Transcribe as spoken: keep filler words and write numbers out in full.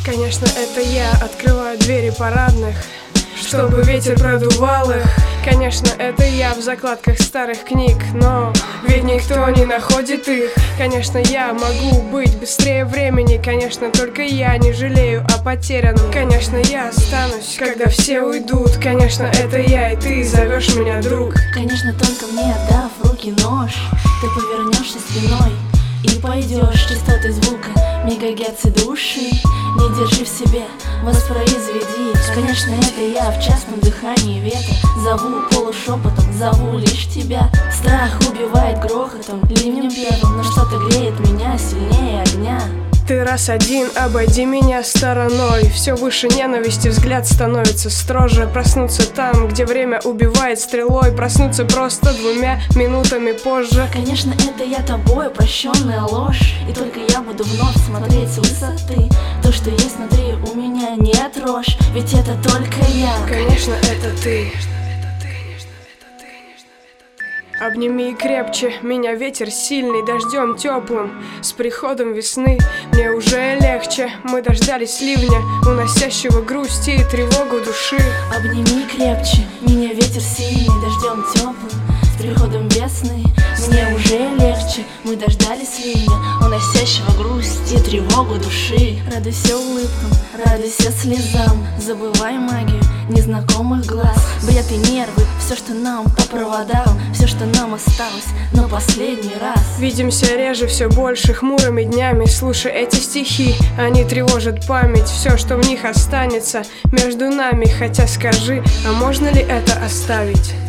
Конечно, это я открываю двери парадных, чтобы ветер продувал их. Конечно, это я в закладках старых книг, но ведь никто не находит их. Конечно, я могу быть быстрее времени. Конечно, только я не жалею о потерянном. Конечно, я останусь, когда все уйдут. Конечно, это я, и ты зовешь меня друг. Конечно, только мне отдав в руки нож, ты повернешься спиной и пойдешь частотой звука мегагерцы души. Не держи в себе, воспроизведи. Конечно, это я в частном дыхании ветра. Зову полушепотом, зову лишь тебя. Страх убивает грохотом, ливнем первым, но что-то греет меня сильнее огня. Ты раз один, обойди меня стороной. Все выше ненависти, взгляд становится строже. Проснуться там, где время убивает стрелой. Проснуться просто двумя минутами позже. Конечно, это я тобой, прощенная ложь. И только я буду вновь смотреть с высоты. То, что есть внутри, у меня не отрожь. Ведь это только я. Конечно, это ты. Обними крепче меня, ветер сильный, дождем теплым. С приходом весны мне уже легче. Мы дождались ливня, уносящего грусть и тревогу души. Обними крепче меня, ветер сильный, дождем теплым. С приходом весны мне уже легче. Мы дождались ливня, уносящего грусть и тревогу души. Радуйся улыбкам, радуйся слезам. Забывай магию незнакомых глаз. Бред и нервы, все, что нам по проводам. Все, что нам осталось, но последний раз. Видимся реже, все больше хмурыми днями. Слушай эти стихи, они тревожат память. Все, что в них останется между нами. Хотя скажи, а можно ли это оставить?